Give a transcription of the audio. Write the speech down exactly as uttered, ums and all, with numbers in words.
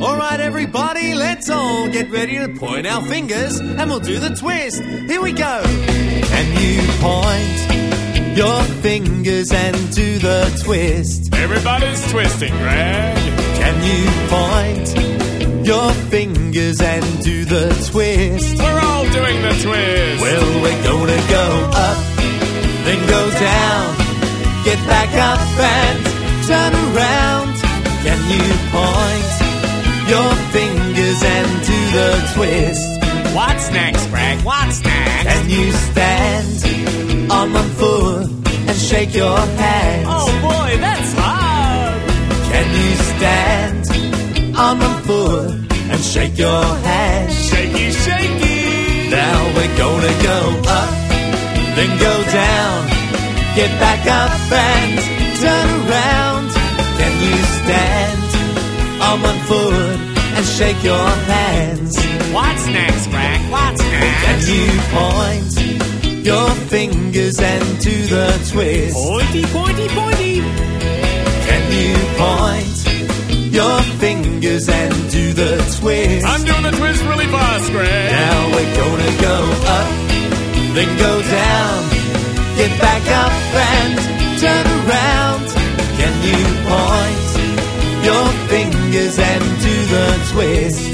Alright everybody, let's all get ready to point our fingers and we'll do the twist. Here we go. Can you point your fingers and do the twist? Everybody's twisting, Greg. Can you point your fingers and do the twist? We're all doing the twist. Well, we're gonna go up, then go down, get back up and turn around. Can you point your fingers and do the twist? What's next, Greg? What's next? Can you stand on one foot and shake your hands? Oh boy, that's hard. Can you stand on one foot and shake your hands? Shaky, shaky. Now we're gonna go up, then go down, get back up and turn around. Can you stand on one foot and shake your hands? What's next, Greg? What's next? Can you point your fingers and do the twist? Pointy, pointy, pointy. Can you point your fingers and do the twist? I'm doing the twist really fast, Greg. Now we're gonna go up, then go down, get back up and turn around. Can you point your fingers and do the twist?